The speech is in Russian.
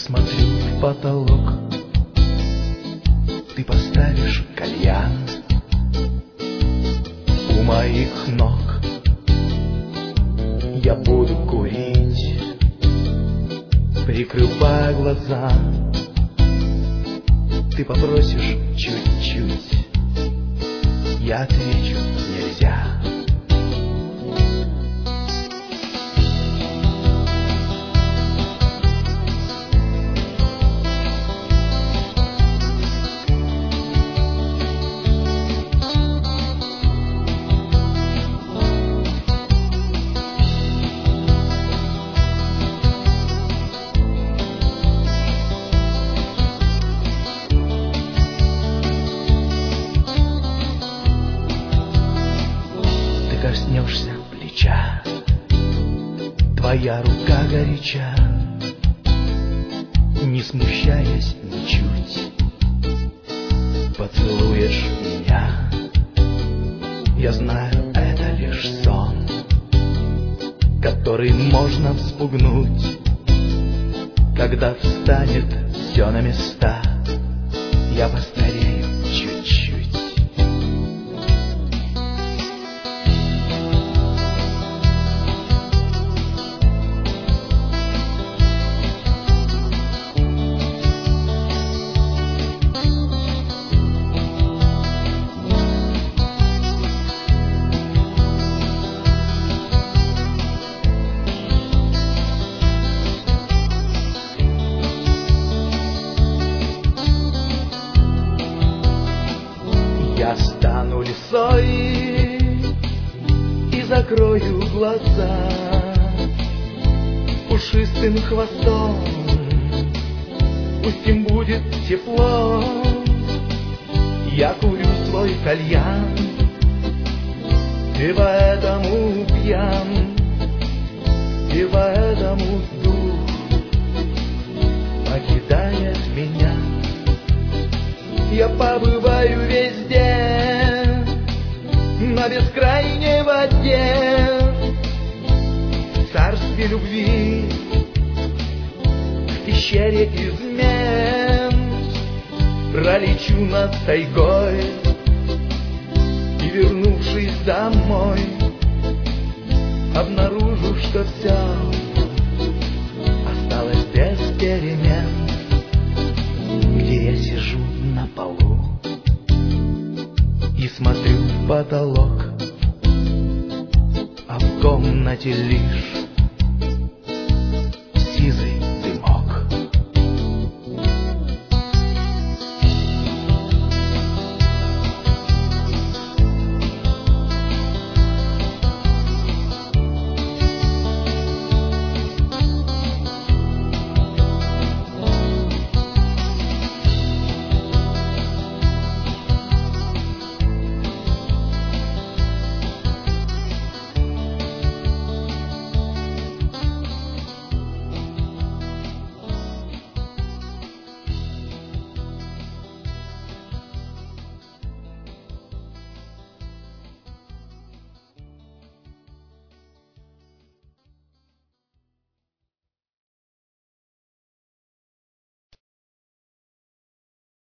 смотрю в потолок. Ты поставишь кальян у моих ног. Я буду курить, прикрывая глаза. Ты попросишь чуть-чуть, я отвечу: нельзя. Коснешься плеча, твоя рука горяча, не смущаясь ничуть, поцелуешь меня. Я знаю, это лишь сон, который можно вспугнуть. Когда встанет все на места, я постарею чуть-чуть. Я стану лисой и закрою глаза пушистым хвостом. Пусть им будет тепло. Я курю свой кальян, и поэтому пьян, и поэтому дух покидает меня. Я побываю везде, на бескрайней воде, в царстве любви, в пещере измен. Пролечу над тайгой и, вернувшись домой, обнаружу, что все осталось без перемен. Где я сижу на полу и смотрю в потолок, а в комнате лишь